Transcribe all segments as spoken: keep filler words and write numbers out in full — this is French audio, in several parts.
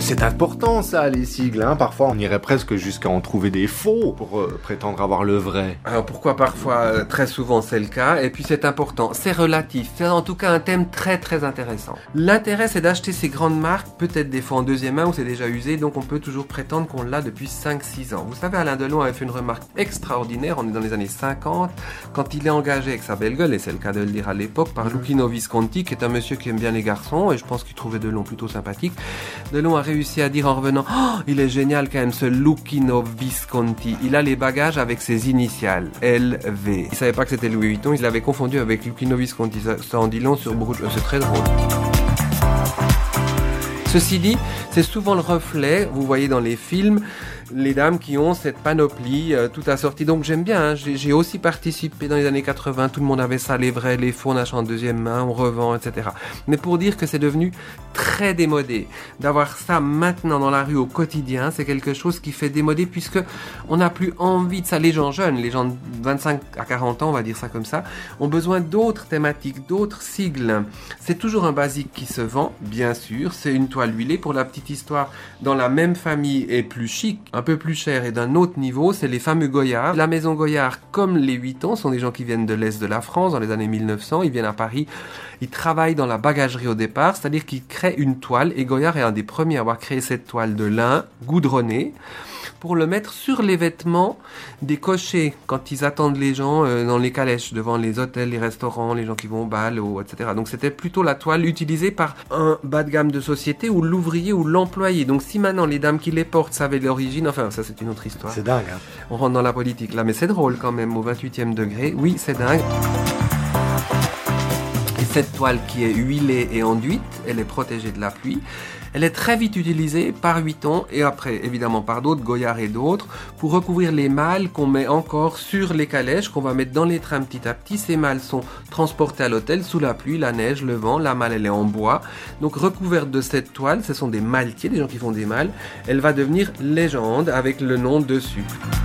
c'est important ça, les sigles, hein. Parfois on irait presque jusqu'à en trouver des faux pour euh, prétendre avoir le vrai. Alors pourquoi parfois, euh, très souvent c'est le cas, et puis c'est important, c'est relatif, c'est en tout cas un thème très très intéressant. L'intérêt c'est d'acheter ces grandes marques, peut-être des fois en deuxième main où c'est déjà usé, donc on peut toujours prétendre qu'on l'a depuis cinq six ans. Vous savez, Alain Delon avait fait une remarque extraordinaire, on est dans les années cinquante, quand il est engagé avec sa belle gueule, et c'est le cas de le dire à l'époque, par Luchino Visconti, qui est un monsieur qui aime bien les garçons, et je pense qu'il trouvait Delon plutôt sympathique. Delon a réussi à dire en revenant, oh, il est génial quand même ce Luchino Visconti, il a les bagages avec ses initiales, L V. Il savait pas que c'était Louis Vuitton, il l'avait confondu avec Luchino Visconti, ça, ça en dit long sur beaucoup de... C'est très drôle. Ceci dit, c'est souvent le reflet, vous voyez dans les films, les dames qui ont cette panoplie euh, tout assortie. Donc j'aime bien, hein, j'ai, j'ai aussi participé dans les années quatre-vingts, tout le monde avait ça, les vrais, les faux, on achète en deuxième main, on revend, et cetera. Mais pour dire que c'est devenu très démodé, d'avoir ça maintenant dans la rue au quotidien, c'est quelque chose qui fait démodé puisque on n'a plus envie de ça. Les gens jeunes, les gens de vingt-cinq à quarante ans, on va dire ça comme ça, ont besoin d'autres thématiques, d'autres sigles. C'est toujours un basique qui se vend, bien sûr, c'est une toile huilée. Pour la petite histoire, dans la même famille et plus chic, un peu plus cher et d'un autre niveau, c'est les fameux Goyard. La maison Goyard, comme les Vuitton, sont des gens qui viennent de l'Est de la France dans les années mille neuf cents, ils viennent à Paris, ils travaillent dans la bagagerie au départ, c'est-à-dire qu'ils créent une toile, et Goyard est un des premiers à avoir créé cette toile de lin goudronnée, pour le mettre sur les vêtements des cochers, quand ils attendent les gens euh, dans les calèches, devant les hôtels, les restaurants, les gens qui vont au bal, ou, et cetera. Donc c'était plutôt la toile utilisée par un bas de gamme de société, ou l'ouvrier, ou l'employé. Donc si maintenant les dames qui les portent savaient l'origine, enfin ça c'est une autre histoire. C'est dingue, hein. On rentre dans la politique là, mais c'est drôle quand même, au vingt-huitième degré. Oui, c'est dingue. Et cette toile qui est huilée et enduite, elle est protégée de la pluie. Elle est très vite utilisée par Vuitton et après évidemment par d'autres, Goyard et d'autres, pour recouvrir les malles qu'on met encore sur les calèches, qu'on va mettre dans les trains petit à petit. Ces malles sont transportées à l'hôtel sous la pluie, la neige, le vent. La malle elle est en bois, donc recouverte de cette toile, ce sont des maletiers, des gens qui font des malles. Elle va devenir légende avec le nom dessus.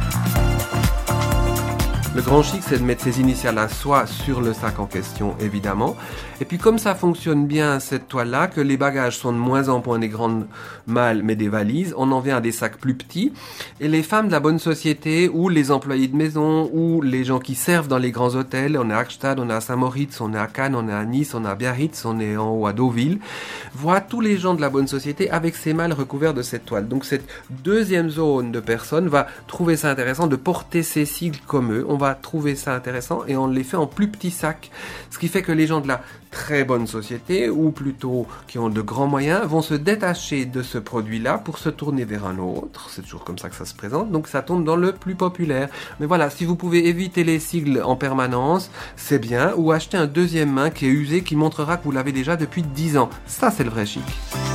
Le grand chic, c'est de mettre ses initiales à soi sur le sac en question, évidemment. Et puis comme ça fonctionne bien, cette toile-là, que les bagages sont de moins en moins des grandes malles, mais des valises, on en vient à des sacs plus petits. Et les femmes de la bonne société, ou les employés de maison, ou les gens qui servent dans les grands hôtels, on est à Gstaad, on est à Saint-Moritz, on est à Cannes, on est à Nice, on est à Biarritz, on est en haut à Deauville, voient tous les gens de la bonne société avec ces malles recouverts de cette toile. Donc cette deuxième zone de personnes va trouver ça intéressant de porter ces sigles comme eux. On va trouver ça intéressant et on les fait en plus petits sacs. Ce qui fait que les gens de la très bonne société, ou plutôt qui ont de grands moyens, vont se détacher de ce produit-là pour se tourner vers un autre. C'est toujours comme ça que ça se présente. Donc ça tombe dans le plus populaire. Mais voilà, si vous pouvez éviter les sigles en permanence, c'est bien. Ou acheter un deuxième main qui est usé, qui montrera que vous l'avez déjà depuis dix ans. Ça, c'est le vrai chic.